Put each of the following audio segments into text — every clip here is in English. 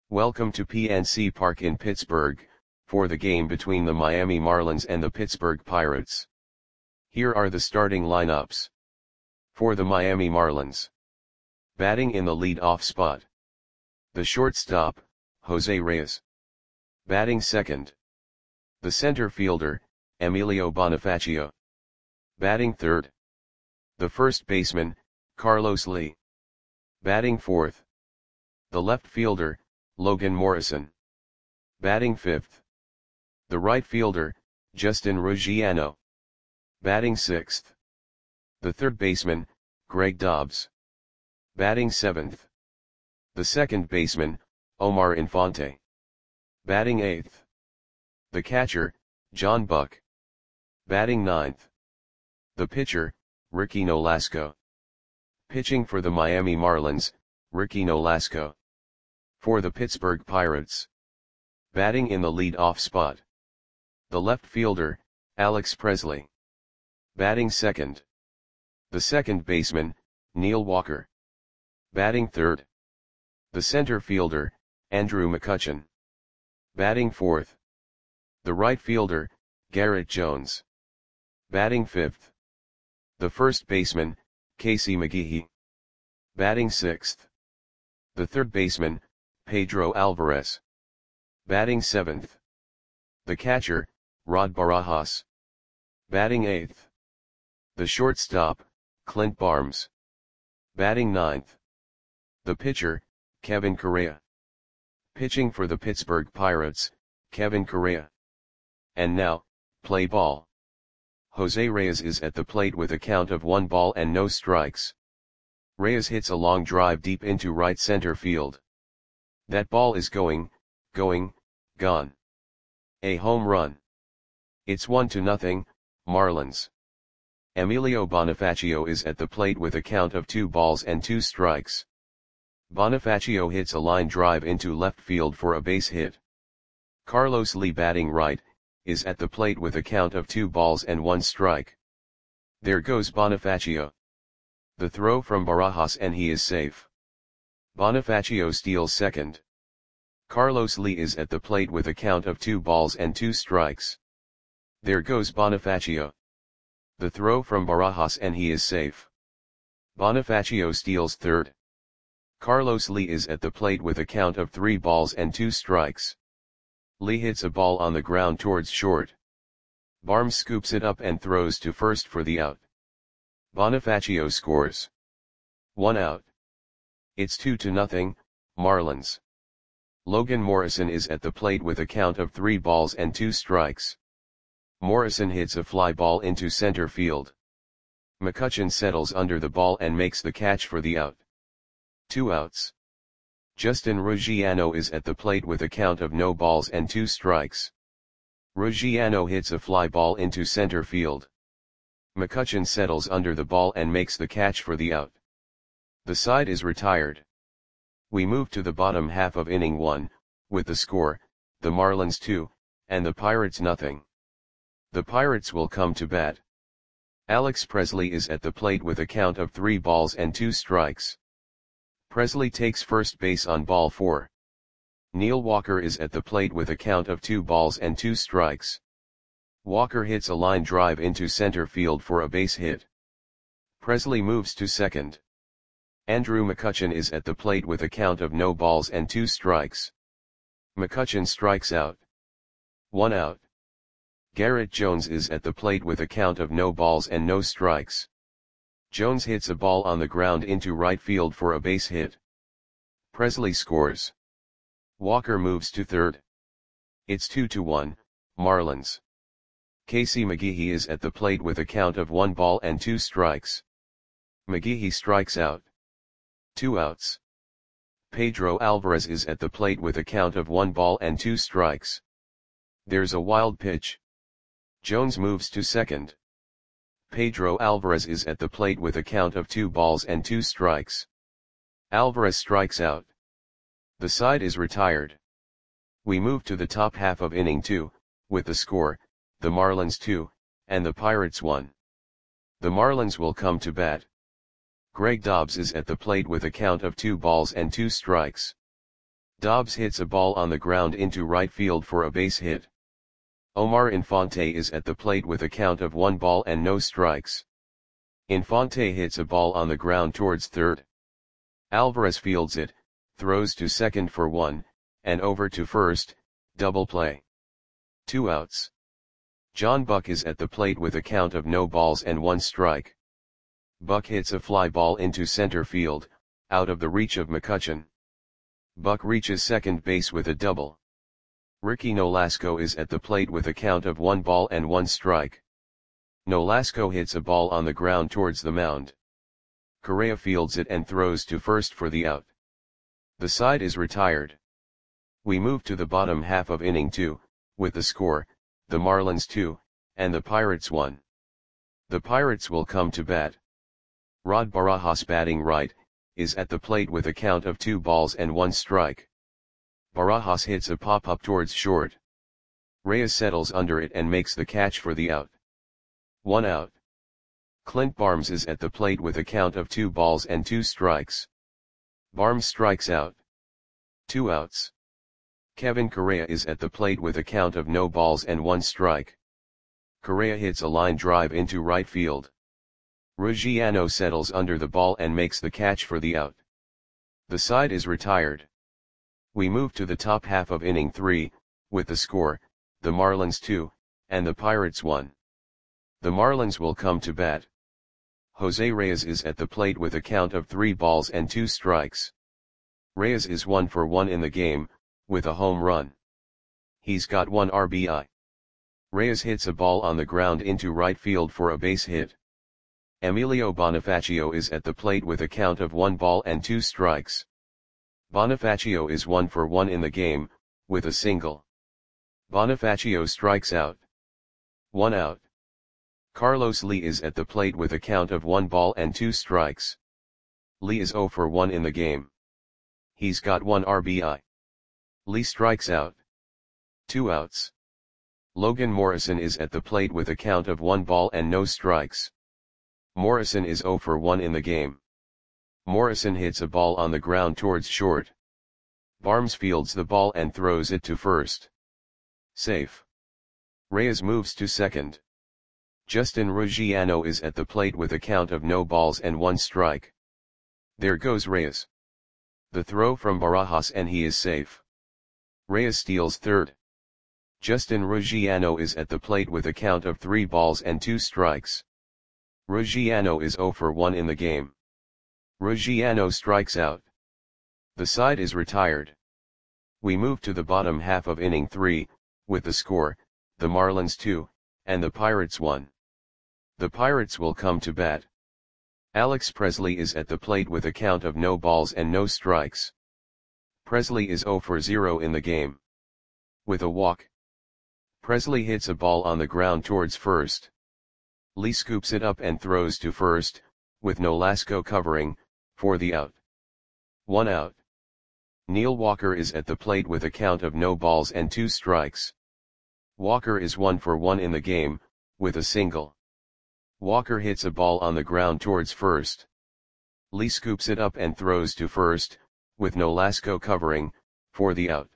Welcome to PNC Park in Pittsburgh, for the game between the Miami Marlins and the Pittsburgh Pirates. Here are the starting lineups. For the Miami Marlins. Batting in the lead-off spot. The shortstop, Jose Reyes. Batting second. The center fielder, Emilio Bonifacio. Batting third. The first baseman, Carlos Lee. Batting fourth. The left fielder, Logan Morrison. Batting fifth. The right fielder, Justin Ruggiano. Batting sixth. The third baseman, Greg Dobbs. Batting seventh. The second baseman, Omar Infante. Batting eighth. The catcher, John Buck. Batting ninth. The pitcher, Ricky Nolasco. Pitching for the Miami Marlins, Ricky Nolasco. For the Pittsburgh Pirates. Batting in the lead-off spot. The left fielder, Alex Presley. Batting second. The second baseman, Neil Walker. Batting third. The center fielder, Andrew McCutchen. Batting fourth. The right fielder, Garrett Jones. Batting fifth. The first baseman, Casey McGehee. Batting sixth. The third baseman, Pedro Alvarez. Batting seventh. The catcher, Rod Barajas. Batting eighth. The shortstop, Clint Barnes. Batting ninth. The pitcher, Kevin Correa. Pitching for the Pittsburgh Pirates, Kevin Correa. And now, play ball. Jose Reyes is at the plate with a count of 1 ball and no strikes. Reyes hits a long drive deep into right center field. That ball is gone. A home run. It's 1-0, Marlins. Emilio Bonifacio is at the plate with a count of 2 balls and 2 strikes. Bonifacio hits a line drive into left field for a base hit. Carlos Lee, batting right, is at the plate with a count of 2 balls and 1 strike. There goes Bonifacio. The throw from Barajas and he is safe. Bonifacio steals second. Carlos Lee is at the plate with a count of 2 balls and 2 strikes. There goes Bonifacio. The throw from Barajas and he is safe. Bonifacio steals third. Carlos Lee is at the plate with a count of 3 balls and 2 strikes. Lee hits a ball on the ground towards short. Barnes scoops it up and throws to first for the out. Bonifacio scores. 1 out. It's 2-0, Marlins. Logan Morrison is at the plate with a count of 3 balls and 2 strikes. Morrison hits a fly ball into center field. McCutchen settles under the ball and makes the catch for the out. 2 outs. Justin Ruggiano is at the plate with a count of no balls and 2 strikes. Ruggiano hits a fly ball into center field. McCutchen settles under the ball and makes the catch for the out. The side is retired. We move to the bottom half of inning 1, with the score, the Marlins 2, and the Pirates 0. The Pirates will come to bat. Alex Presley is at the plate with a count of 3 balls and 2 strikes. Presley takes first base on ball 4. Neil Walker is at the plate with a count of 2 balls and 2 strikes. Walker hits a line drive into center field for a base hit. Presley moves to second. Andrew McCutchen is at the plate with a count of no balls and 2 strikes. McCutchen strikes out. 1 out. Garrett Jones is at the plate with a count of no balls and no strikes. Jones hits a ball on the ground into right field for a base hit. Presley scores. Walker moves to third. It's 2-1, Marlins. Casey McGehee is at the plate with a count of 1 ball and 2 strikes. McGehee strikes out. 2 outs. Pedro Alvarez is at the plate with a count of 1 ball and 2 strikes. There's a wild pitch. Jones moves to second. Pedro Alvarez is at the plate with a count of 2 balls and 2 strikes. Alvarez strikes out. The side is retired. We move to the top half of inning 2, with the score, the Marlins 2, and the Pirates 1. The Marlins will come to bat. Greg Dobbs is at the plate with a count of 2 balls and 2 strikes. Dobbs hits a ball on the ground into right field for a base hit. Omar Infante is at the plate with a count of 1 ball and no strikes. Infante hits a ball on the ground towards third. Alvarez fields it, throws to second for 1, and over to first, double play. 2 outs. John Buck is at the plate with a count of no balls and 1 strike. Buck hits a fly ball into center field, out of the reach of McCutchen. Buck reaches second base with a double. Ricky Nolasco is at the plate with a count of 1 ball and 1 strike. Nolasco hits a ball on the ground towards the mound. Correa fields it and throws to first for the out. The side is retired. We move to the bottom half of inning 2, with the score, the Marlins 2, and the Pirates 1. The Pirates will come to bat. Rod Barajas, batting right, is at the plate with a count of 2 balls and 1 strike. Barajas hits a pop-up towards short. Reyes settles under it and makes the catch for the out. 1 out. Clint Barnes is at the plate with a count of 2 balls and 2 strikes. Barnes strikes out. 2 outs. Kevin Correa is at the plate with a count of no balls and 1 strike. Correa hits a line drive into right field. Ruggiano settles under the ball and makes the catch for the out. The side is retired. We move to the top half of inning 3, with the score, the Marlins 2, and the Pirates 1. The Marlins will come to bat. Jose Reyes is at the plate with a count of 3 balls and 2 strikes. Reyes is 1 for 1 in the game, with a home run. He's got 1 RBI. Reyes hits a ball on the ground into right field for a base hit. Emilio Bonifacio is at the plate with a count of 1 ball and 2 strikes. Bonifacio is 1 for 1 in the game, with a single. Bonifacio strikes out. 1 out. Carlos Lee is at the plate with a count of 1 ball and 2 strikes. Lee is 0 for 1 in the game. He's got 1 RBI. Lee strikes out. 2 outs. Logan Morrison is at the plate with a count of 1 ball and no strikes. Morrison is 0 for 1 in the game. Morrison hits a ball on the ground towards short. Barnes fields the ball and throws it to first. Safe. Reyes moves to second. Justin Ruggiano is at the plate with a count of no balls and 1 strike. There goes Reyes. The throw from Barajas and he is safe. Reyes steals third. Justin Ruggiano is at the plate with a count of 3 balls and 2 strikes. Ruggiano is 0 for 1 in the game. Ruggiano strikes out. The side is retired. We move to the bottom half of inning 3, with the score, the Marlins 2, and the Pirates 1. The Pirates will come to bat. Alex Presley is at the plate with a count of no balls and no strikes. Presley is 0 for 0 in the game. With a walk. Presley hits a ball on the ground towards first. Lee scoops it up and throws to first, with Nolasco covering, for the out. 1 out. Neil Walker is at the plate with a count of no balls and 2 strikes. Walker is 1 for 1 in the game, with a single. Walker hits a ball on the ground towards first. Lee scoops it up and throws to first, with Nolasco covering, for the out.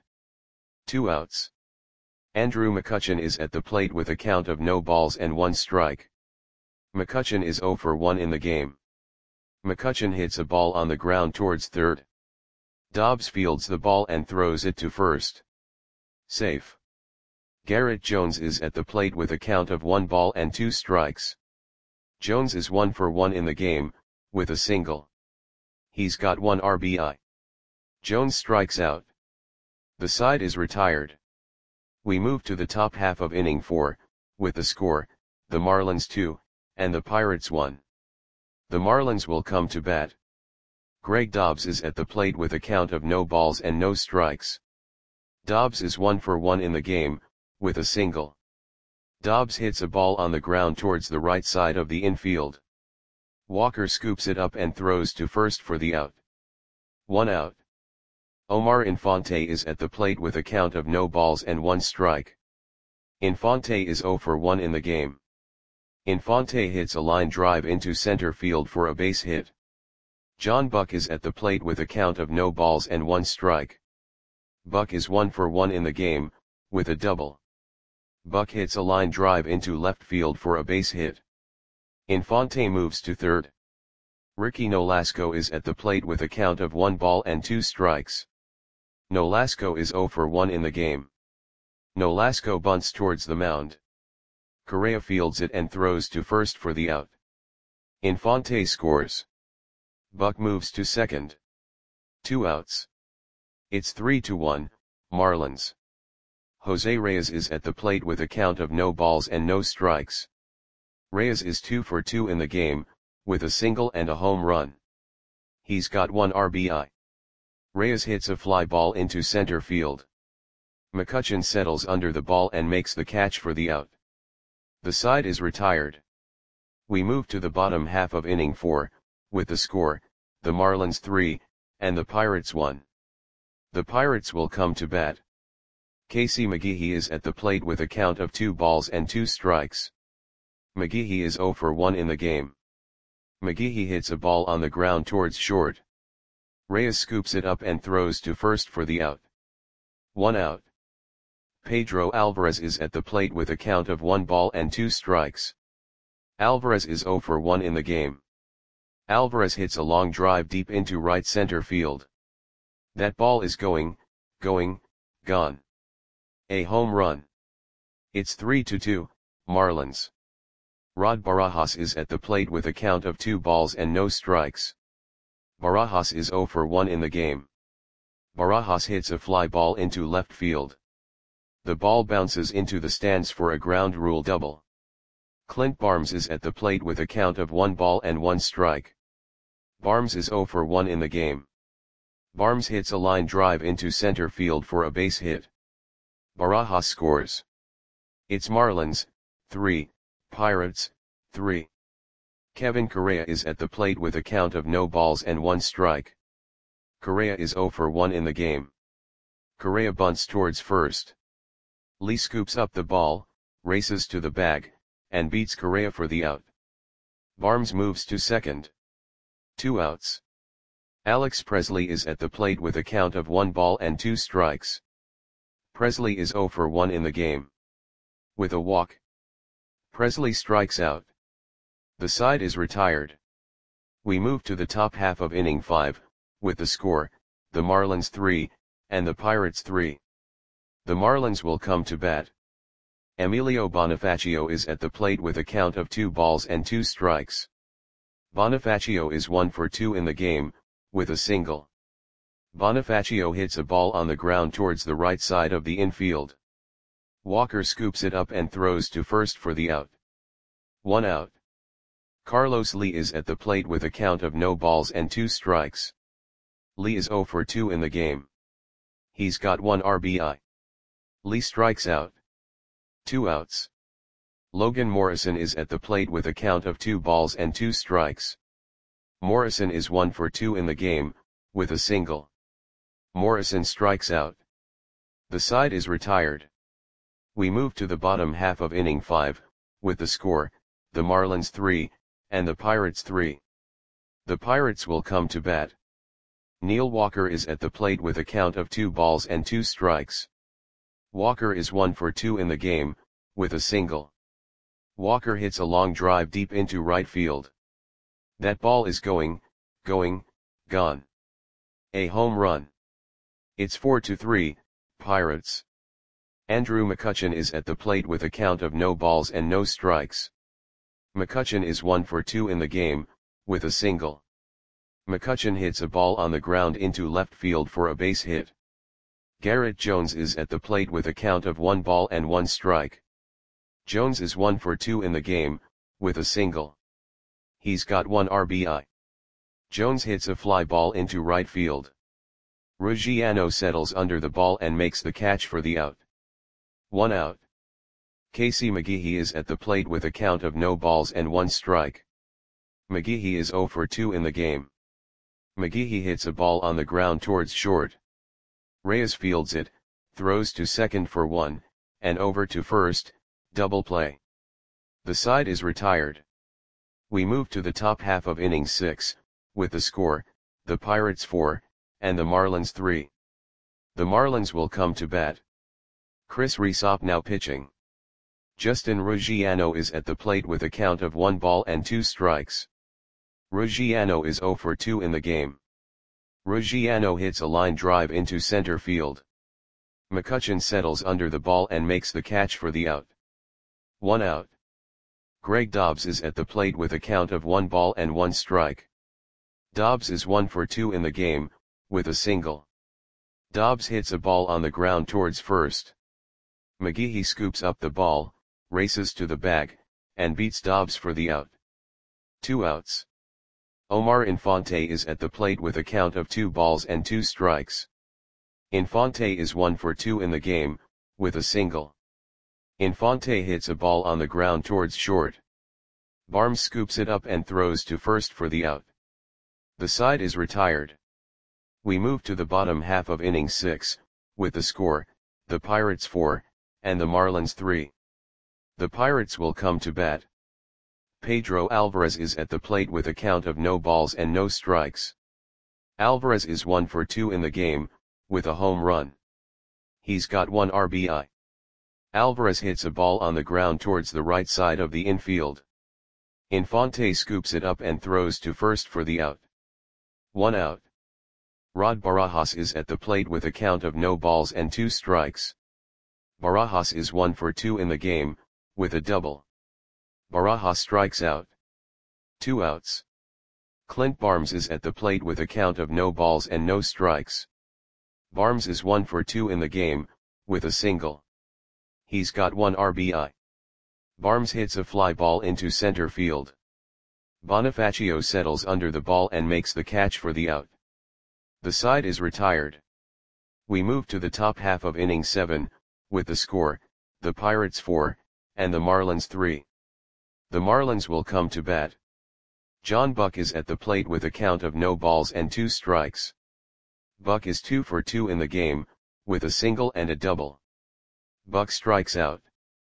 2 outs. Andrew McCutchen is at the plate with a count of no balls and 1 strike. McCutchen is 0 for 1 in the game. McCutchen hits a ball on the ground towards third. Dobbs fields the ball and throws it to first. Safe. Garrett Jones is at the plate with a count of 1 ball and 2 strikes. Jones is 1 for 1 in the game, with a single. He's got 1 RBI. Jones strikes out. The side is retired. We move to the top half of inning 4, with the score, the Marlins 2, and the Pirates 1. The Marlins will come to bat. Greg Dobbs is at the plate with a count of no balls and no strikes. Dobbs is 1 for 1 in the game, with a single. Dobbs hits a ball on the ground towards the right side of the infield. Walker scoops it up and throws to first for the out. 1 out. Omar Infante is at the plate with a count of no balls and 1 strike. Infante is 0 for 1 in the game. Infante hits a line drive into center field for a base hit. John Buck is at the plate with a count of no balls and 1 strike. Buck is 1 for 1 in the game, with a double. Buck hits a line drive into left field for a base hit. Infante moves to third. Ricky Nolasco is at the plate with a count of 1 ball and 2 strikes. Nolasco is 0 for 1 in the game. Nolasco bunts towards the mound. Correa fields it and throws to first for the out. Infante scores. Buck moves to second. 2 outs. It's 3-1, Marlins. Jose Reyes is at the plate with a count of no balls and no strikes. Reyes is 2 for 2 in the game, with a single and a home run. He's got 1 RBI. Reyes hits a fly ball into center field. McCutchen settles under the ball and makes the catch for the out. The side is retired. We move to the bottom half of inning 4, with the score, the Marlins 3, and the Pirates 1. The Pirates will come to bat. Casey McGehee is at the plate with a count of 2 balls and 2 strikes. McGehee is 0 for 1 in the game. McGehee hits a ball on the ground towards short. Reyes scoops it up and throws to first for the out. 1 out. Pedro Alvarez is at the plate with a count of 1 ball and 2 strikes. Alvarez is 0 for 1 in the game. Alvarez hits a long drive deep into right center field. That ball is going, gone. A home run. It's 3-2, Marlins. Rod Barajas is at the plate with a count of 2 balls and no strikes. Barajas is 0 for 1 in the game. Barajas hits a fly ball into left field. The ball bounces into the stands for a ground rule double. Clint Barnes is at the plate with a count of 1 ball and 1 strike. Barnes is 0 for 1 in the game. Barnes hits a line drive into center field for a base hit. Barajas scores. It's Marlins, 3, Pirates, 3. Kevin Correa is at the plate with a count of no balls and 1 strike. Correa is 0 for 1 in the game. Correa bunts towards first. Lee scoops up the ball, races to the bag, and beats Correa for the out. Barnes moves to second. 2 outs. Alex Presley is at the plate with a count of 1 ball and 2 strikes. Presley is 0 for 1 in the game. With a walk, Presley strikes out. The side is retired. We move to the top half of inning 5, with the score, the Marlins 3, and the Pirates 3. The Marlins will come to bat. Emilio Bonifacio is at the plate with a count of 2 balls and 2 strikes. Bonifacio is 1 for 2 in the game, with a single. Bonifacio hits a ball on the ground towards the right side of the infield. Walker scoops it up and throws to first for the out. 1 out. Carlos Lee is at the plate with a count of no balls and 2 strikes. Lee is 0 for 2 in the game. He's got 1 RBI. Lee strikes out. 2 outs. Logan Morrison is at the plate with a count of 2 balls and 2 strikes. Morrison is 1 for 2 in the game, with a single. Morrison strikes out. The side is retired. We move to the bottom half of inning 5, with the score, the Marlins 3, and the Pirates 3. The Pirates will come to bat. Neil Walker is at the plate with a count of 2 balls and 2 strikes. Walker is 1 for 2 in the game, with a single. Walker hits a long drive deep into right field. That ball is going, gone. A home run. It's 4-3, Pirates. Andrew McCutchen is at the plate with a count of no balls and no strikes. McCutchen is 1 for 2 in the game, with a single. McCutchen hits a ball on the ground into left field for a base hit. Garrett Jones is at the plate with a count of 1 ball and 1 strike. Jones is 1 for 2 in the game, with a single. He's got 1 RBI. Jones hits a fly ball into right field. Ruggiano settles under the ball and makes the catch for the out. 1 out. Casey McGehee is at the plate with a count of no balls and 1 strike. McGehee is 0 for 2 in the game. McGehee hits a ball on the ground towards short. Reyes fields it, throws to second for 1, and over to first, double play. The side is retired. We move to the top half of inning 6, with the score, the Pirates 4, and the Marlins 3. The Marlins will come to bat. Chris Rysop now pitching. Justin Ruggiano is at the plate with a count of 1 ball and 2 strikes. Ruggiano is 0 for 2 in the game. Ruggiano hits a line drive into center field. McCutchen settles under the ball and makes the catch for the out. 1 out. Greg Dobbs is at the plate with a count of 1 ball and 1 strike. Dobbs is 1 for 2 in the game, with a single. Dobbs hits a ball on the ground towards first. McGehee scoops up the ball, races to the bag, and beats Dobbs for the out. 2 outs. Omar Infante is at the plate with a count of 2 balls and 2 strikes. Infante is 1 for 2 in the game, with a single. Infante hits a ball on the ground towards short. Barnes scoops it up and throws to first for the out. The side is retired. We move to the bottom half of inning 6, with the score, the Pirates 4, and the Marlins 3. The Pirates will come to bat. Pedro Alvarez is at the plate with a count of no balls and no strikes. Alvarez is 1 for 2 in the game, with a home run. He's got 1 RBI. Alvarez hits a ball on the ground towards the right side of the infield. Infante scoops it up and throws to first for the out. 1 out. Rod Barajas is at the plate with a count of no balls and 2 strikes. Barajas is 1 for 2 in the game, with a double. Barajas strikes out. 2 outs. Clint Barnes is at the plate with a count of no balls and no strikes. Barnes is 1 for 2 in the game, with a single. He's got 1 RBI. Barnes hits a fly ball into center field. Bonifacio settles under the ball and makes the catch for the out. The side is retired. We move to the top half of inning 7, with the score, the Pirates 4, and the Marlins 3. The Marlins will come to bat. John Buck is at the plate with a count of no balls and 2 strikes. Buck is 2 for 2 in the game, with a single and a double. Buck strikes out.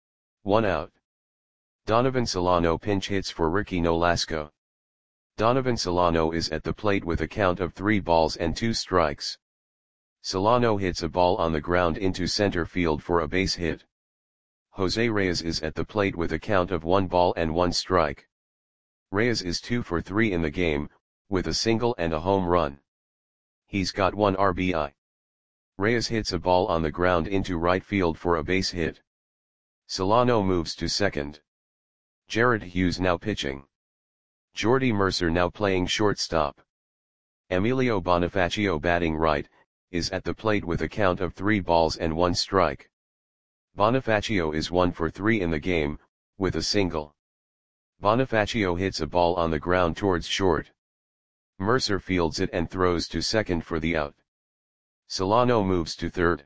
1 out. Donovan Solano pinch hits for Ricky Nolasco. Donovan Solano is at the plate with a count of 3 balls and 2 strikes. Solano hits a ball on the ground into center field for a base hit. Jose Reyes is at the plate with a count of 1 ball and 1 strike. Reyes is 2 for 3 in the game, with a single and a home run. He's got 1 RBI. Reyes hits a ball on the ground into right field for a base hit. Solano moves to second. Jared Hughes now pitching. Jordy Mercer now playing shortstop. Emilio Bonifacio batting right, is at the plate with a count of 3 balls and 1 strike. Bonifacio is 1 for 3 in the game, with a single. Bonifacio hits a ball on the ground towards short. Mercer fields it and throws to second for the out. Solano moves to third.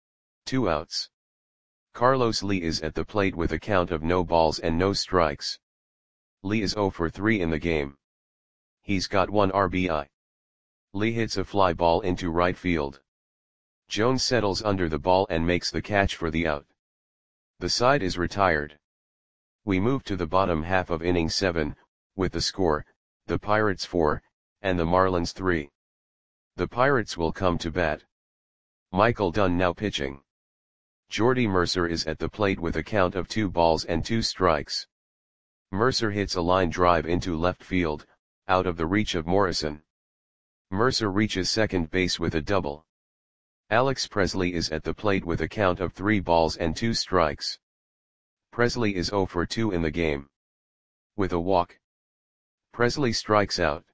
2 outs. Carlos Lee is at the plate with a count of no balls and no strikes. Lee is 0 for 3 in the game. He's got 1 RBI. Lee hits a fly ball into right field. Jones settles under the ball and makes the catch for the out. The side is retired. We move to the bottom half of inning 7, with the score, the Pirates 4, and the Marlins 3. The Pirates will come to bat. Michael Dunn now pitching. Jordy Mercer is at the plate with a count of 2 balls and 2 strikes. Mercer hits a line drive into left field, out of the reach of Morrison. Mercer reaches second base with a double. Alex Presley is at the plate with a count of 3 balls and 2 strikes. Presley is 0 for 2 in the game. With a walk. Presley strikes out.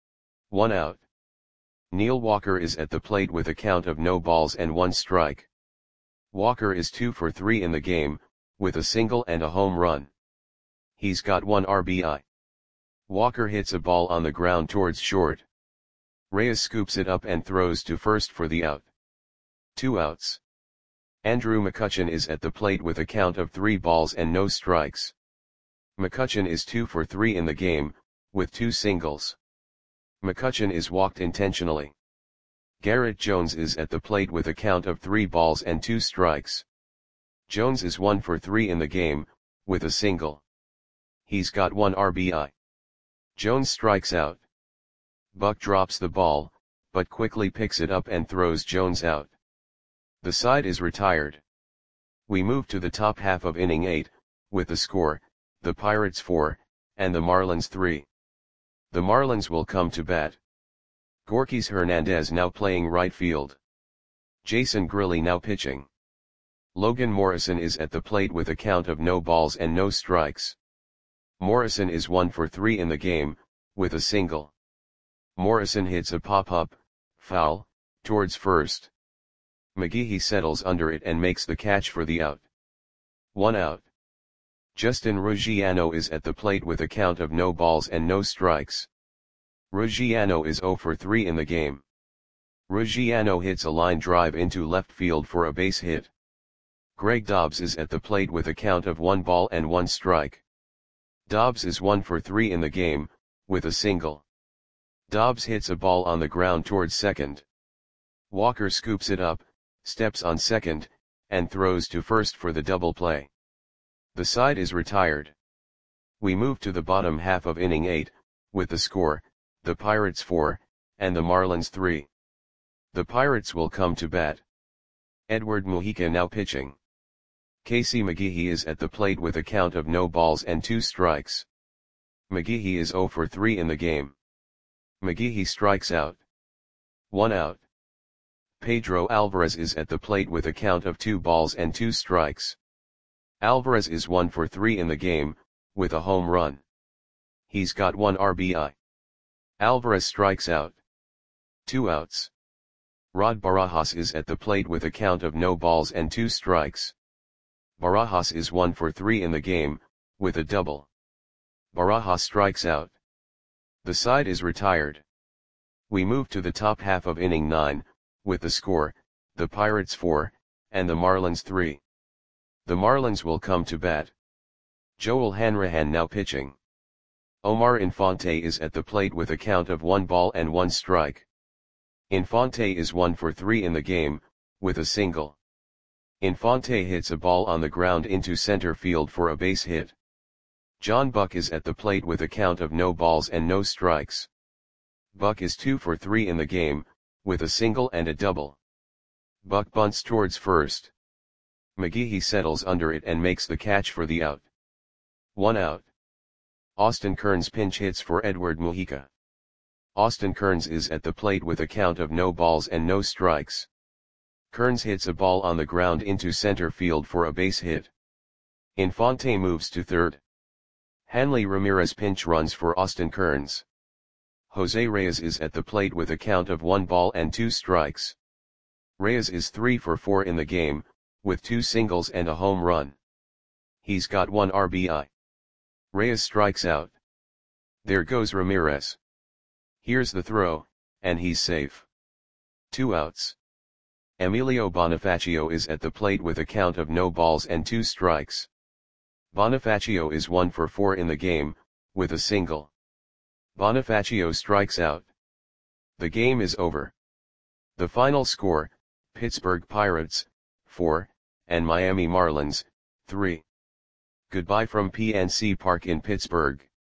1 out. Neil Walker is at the plate with a count of no balls and 1 strike. Walker is 2 for 3 in the game, with a single and a home run. He's got 1 RBI. Walker hits a ball on the ground towards short. Reyes scoops it up and throws to first for the out. 2 outs. Andrew McCutchen is at the plate with a count of 3 balls and no strikes. McCutchen is 2 for 3 in the game, with 2 singles. McCutchen is walked intentionally. Garrett Jones is at the plate with a count of 3 balls and 2 strikes. Jones is 1 for 3 in the game, with a single. He's got 1 RBI. Jones strikes out. Buck drops the ball, but quickly picks it up and throws Jones out. The side is retired. We move to the top half of inning 8, with the score, the Pirates 4, and the Marlins 3. The Marlins will come to bat. Gorkys Hernandez now playing right field. Jason Grilli now pitching. Logan Morrison is at the plate with a count of no balls and no strikes. Morrison is 1 for 3 in the game, with a single. Morrison hits a pop-up, foul, towards first. McGehee settles under it and makes the catch for the out. 1 out. Justin Ruggiano is at the plate with a count of no balls and no strikes. Ruggiano is 0 for 3 in the game. Ruggiano hits a line drive into left field for a base hit. Greg Dobbs is at the plate with a count of 1 ball and 1 strike. Dobbs is 1 for 3 in the game, with a single. Dobbs hits a ball on the ground towards second. Walker scoops it up, steps on second, and throws to first for the double play. The side is retired. We move to the bottom half of inning 8, with the score, the Pirates 4, and the Marlins 3. The Pirates will come to bat. Edward Mujica now pitching. Casey McGehee is at the plate with a count of no balls and 2 strikes. McGehee is 0 for 3 in the game. McGehee strikes out. 1 out. Pedro Alvarez is at the plate with a count of 2 balls and 2 strikes. Alvarez is 1 for 3 in the game, with a home run. He's got 1 RBI. Alvarez strikes out. 2 outs. Rod Barajas is at the plate with a count of no balls and 2 strikes. Barajas is 1 for 3 in the game, with a double. Barajas strikes out. The side is retired. We move to the top half of inning 9, with the score, the Pirates 4, and the Marlins 3. The Marlins will come to bat. Joel Hanrahan now pitching. Omar Infante is at the plate with a count of 1 ball and 1 strike. Infante is 1 for 3 in the game, with a single. Infante hits a ball on the ground into center field for a base hit. John Buck is at the plate with a count of no balls and no strikes. Buck is 2 for 3 in the game, with a single and a double. Buck bunts towards first. McGehee settles under it and makes the catch for the out. 1 out. Austin Kearns pinch hits for Edward Mujica. Austin Kearns is at the plate with a count of no balls and no strikes. Kearns hits a ball on the ground into center field for a base hit. Infante moves to third. Hanley Ramirez pinch runs for Austin Kearns. Jose Reyes is at the plate with a count of 1 ball and 2 strikes. Reyes is 3 for 4 in the game, with 2 singles and a home run. He's got 1 RBI. Reyes strikes out. There goes Ramirez. Here's the throw, and he's safe. 2 outs. Emilio Bonifacio is at the plate with a count of no balls and 2 strikes. Bonifacio is 1 for 4 in the game, with a single. Bonifacio strikes out. The game is over. The final score, Pittsburgh Pirates, 4, and Miami Marlins, 3. Goodbye from PNC Park in Pittsburgh.